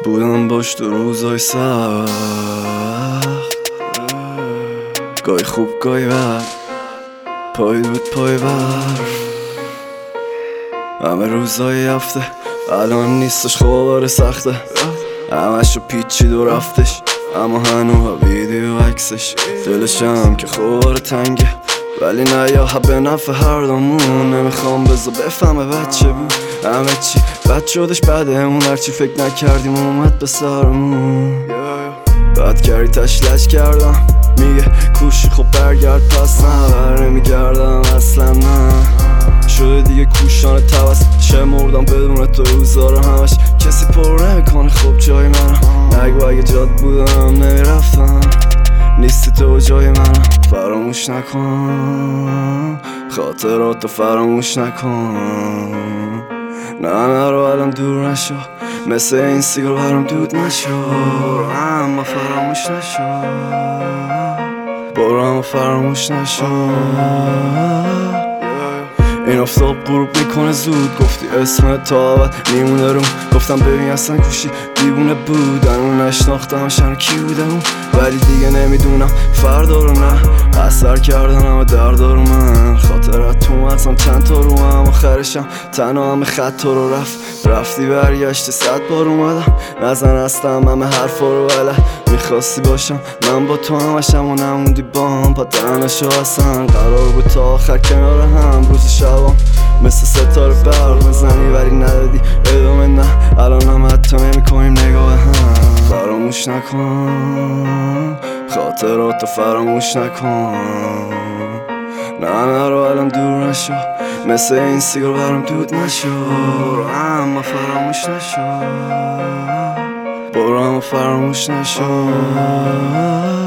بودم باش تو روزای سخت، گاهی خوب گاهی بد، پای بود پای بر. همه روزای هفته الان نیستش، خواباره سخته، همشو پیچید و رفتش، اما هنوها ویدیو عکسش. دلشم که خواباره تنگه، ولی نه یا به نفع هر دومون. نمیخوام بزا بفهمه بچه بود، همه چی بد شدش بده اون، هرچی فکر نکردیم اومد به سرمون. بد کردی تشلش کردم، میگه کوشی خب برگرد پس، نه بر نمیگردم اصلا، نه شده دیگه کوشان توس. شمردم بدون تو روزا رو همش، کسی پر نمیکنه خب جای منم. نگو اگه جاد بودم نمیرفتم، نیستی تو جای منم. فراموش نکن خاطراتو، فراموش نکن. نه رو الان دور نشو، مثل این سیگار برام دود نشو. اما فراموش نشو، برو اما فراموش نشو. این افتاب غروب میکنه زود، گفتی اسم تابت میمونه روم. گفتم ببین اصلا گوشی دیوونه بود، اون نشناختم شنو کی بودم، ولی دیگه نمیدونم فردا رو نه. اثر کردن همه دردارو من، خاطرت تو مغزم چند تا رو هم، آخرشم تنها همه خط تو رو رفتی برگشتی 100 بار اومدم. نزن هستم همه حرفا رو بله، میخواستی باشم من با تو همشم و نموندی با هم. پا دهنشو اصلا قرار بود تا آخر کنار هم، روز شبام مثل ستاره برق میزنی ولی ندادی ادامه. نه الان هم حتی نمیکنیم نگاه هم. فراموش نکن خاطراتو، فراموش نکن. نه رو الان دور نشو، مثل این سیگار برام دود نشو. اما فراموش نشو، برو اما فراموش نشو.